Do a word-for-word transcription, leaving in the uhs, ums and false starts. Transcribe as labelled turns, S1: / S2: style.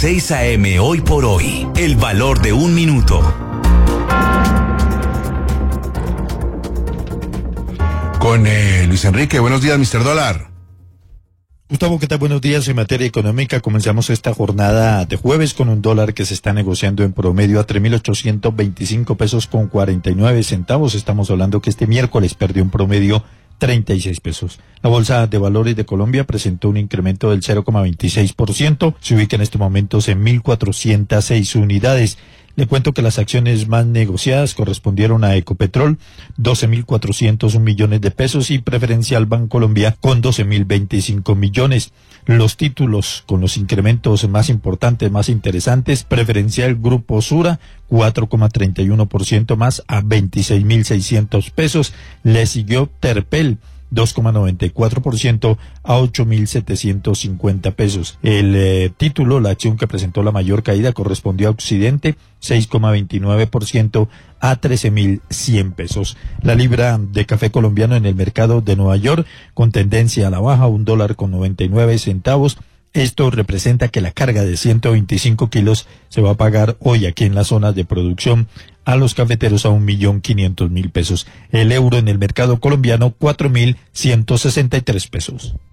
S1: seis a eme Hoy por Hoy. El valor de un minuto.
S2: Con eh, Luis Enrique. Buenos días, mister Dólar.
S3: Gustavo, ¿qué tal? Buenos días. En materia económica, comenzamos esta jornada de jueves con un dólar que se está negociando en promedio a tres mil ochocientos veinticinco pesos con cuarenta y nueve centavos. Estamos hablando que este miércoles perdió un promedio treinta y seis pesos. La Bolsa de Valores de Colombia presentó un incremento del cero coma veintiséis por ciento. Se ubica en estos momentos en mil cuatrocientas seis unidades. Le cuento que las acciones más negociadas correspondieron a Ecopetrol, doce mil cuatrocientos un millones de pesos, y Preferencial Bancolombia con doce mil veinticinco millones. Los títulos con los incrementos más importantes, más interesantes: Preferencial Grupo Sura, cuatro coma treinta y uno por ciento más a veintiséis mil seiscientos pesos. Le siguió Terpel, dos coma noventa y cuatro por ciento a ocho mil setecientos cincuenta pesos. El eh, título, la acción que presentó la mayor caída, correspondió a Occidente, seis coma veintinueve por ciento a trece mil cien pesos. La libra de café colombiano en el mercado de Nueva York con tendencia a la baja, un dólar con noventa y nueve centavos. Esto representa que la carga de ciento veinticinco kilos se va a pagar hoy aquí en la zona de producción a los cafeteros a un millón quinientos mil pesos. El euro en el mercado colombiano, cuatro mil ciento sesenta y tres pesos.